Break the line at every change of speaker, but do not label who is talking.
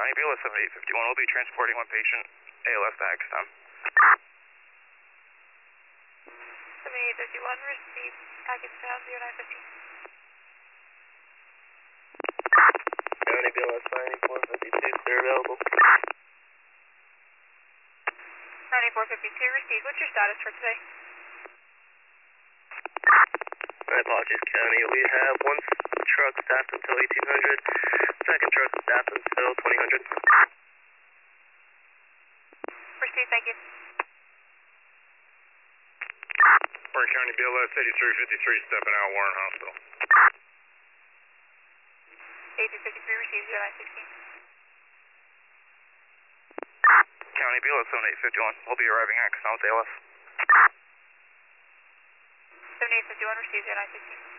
County BLS 7851 will be transporting one patient, ALS to Hackettstown.
7851, receive Hackettstown 0915.
County BLS 9452, clear available.
9452, received. What's your status for today?
My apologies, County. We have one truck staffed until 1800, second truck staffed until 2000.
Received, thank you.
Warren County BLS 8353 stepping out, Warren Hospital.
8353, received 0916.
County BLS 7851 will be arriving at Hackettstown with ALS.
7851, received 0916.